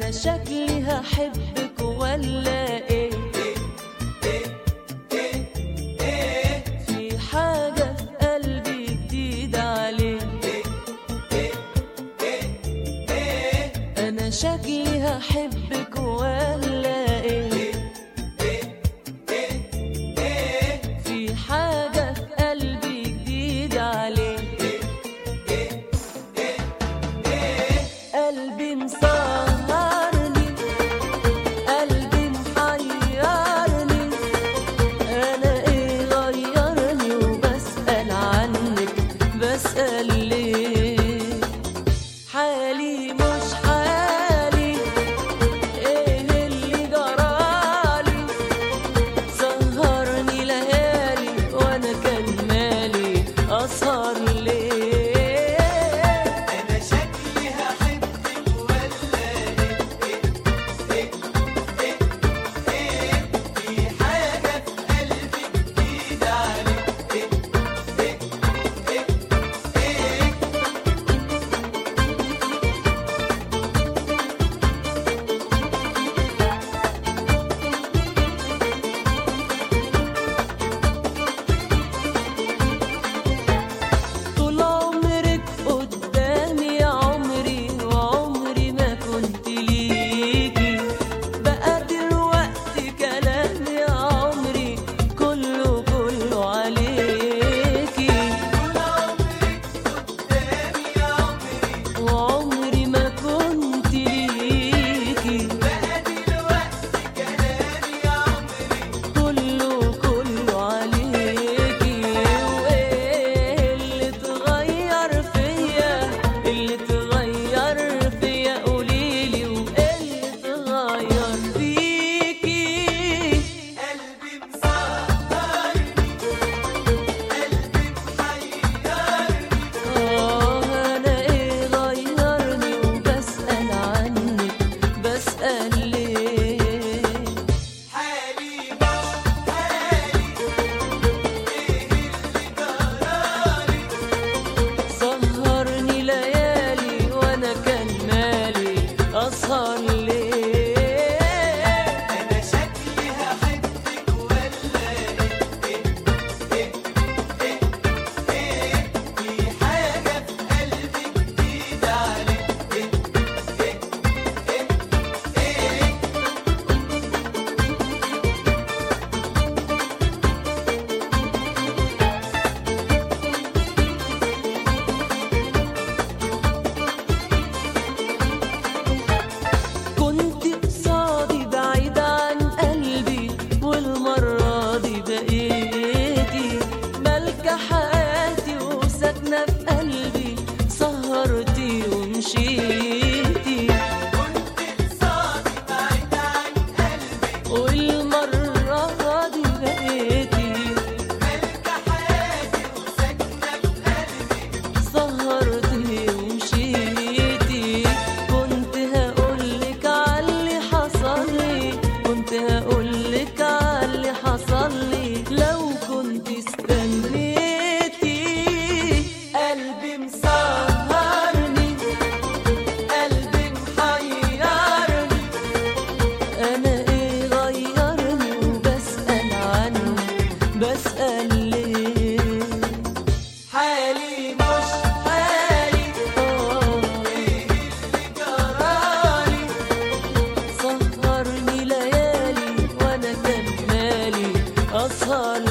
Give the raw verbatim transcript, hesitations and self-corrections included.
انا شكلي هحبك ولا ايه؟ في حاجة في قلبي جديدة عليك. انا شكلي هحبك ولا ايه؟ في حاجة في قلبي جديدة عليك. قلبي مسهرني، قلبي محيرني، انا ايه غيرني وبسأل عنك، بسأل ليه؟ حالي مش حالي، ايه اللي جرالي؟ سهرني ليالي وانا كان مالي اسهر ليه؟ بسأل ليه؟ حالي مش حالي، اه ايه اللي جرالي؟ سهرني ليالي وانا كان مالي اسهر